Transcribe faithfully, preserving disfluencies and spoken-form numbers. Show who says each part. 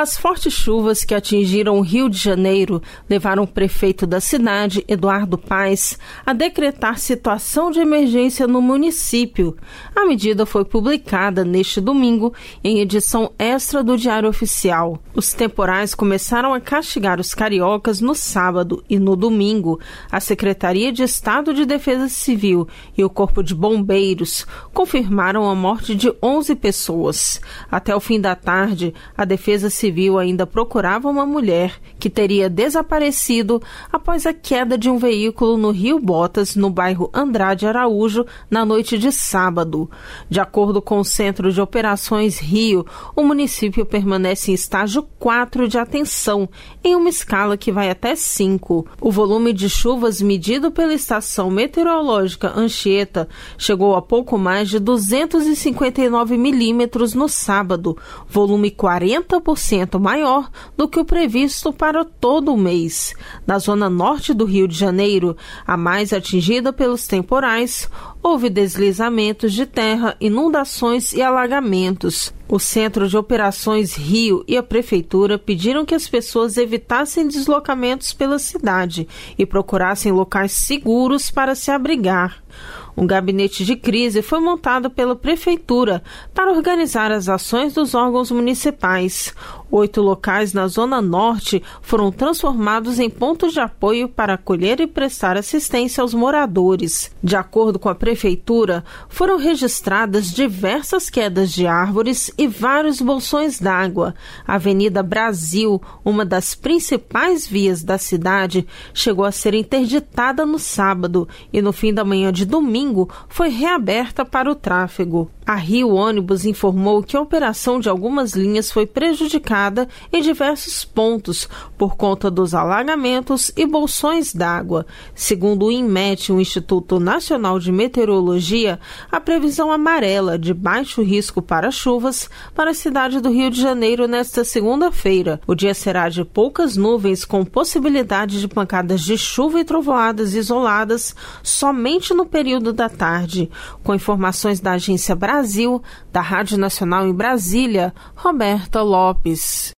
Speaker 1: As fortes chuvas que atingiram o Rio de Janeiro levaram o prefeito da cidade, Eduardo Paes, a decretar situação de emergência no município. A medida foi publicada neste domingo em edição extra do Diário Oficial. Os temporais começaram a castigar os cariocas no sábado e no domingo. A Secretaria de Estado de Defesa Civil e o Corpo de Bombeiros confirmaram a morte de onze pessoas. Até o fim da tarde, a Defesa Civil Civil ainda procurava uma mulher que teria desaparecido após a queda de um veículo no Rio Botas, no bairro Andrade Araújo, na noite de sábado. De acordo com o Centro de Operações Rio, o município permanece em estágio quatro de atenção, em uma escala que vai até cinco. O volume de chuvas medido pela estação meteorológica Anchieta chegou a pouco mais de duzentos e cinquenta e nove milímetros no sábado, volume quarenta por cento maior do que o previsto para todo o mês. Na zona norte do Rio de Janeiro, a mais atingida pelos temporais, houve deslizamentos de terra, inundações e alagamentos. O Centro de Operações Rio e a Prefeitura pediram que as pessoas evitassem deslocamentos pela cidade e procurassem locais seguros para se abrigar. Um gabinete de crise foi montado pela Prefeitura para organizar as ações dos órgãos municipais. Oito locais na Zona Norte foram transformados em pontos de apoio para acolher e prestar assistência aos moradores. De acordo com a Prefeitura, foram registradas diversas quedas de árvores e vários bolsões d'água. A Avenida Brasil, uma das principais vias da cidade, chegou a ser interditada no sábado e no fim da manhã de domingo foi reaberta para o tráfego. A Rio Ônibus informou que a operação de algumas linhas foi prejudicada em diversos pontos por conta dos alagamentos e bolsões d'água. Segundo o INMET, o Instituto Nacional de Meteorologia, a previsão amarela de baixo risco para chuvas para a cidade do Rio de Janeiro nesta segunda-feira. O dia será de poucas nuvens com possibilidade de pancadas de chuva e trovoadas isoladas somente no período da tarde. Com informações da Agência Brasil, da Rádio Nacional em Brasília, Roberta Lopes.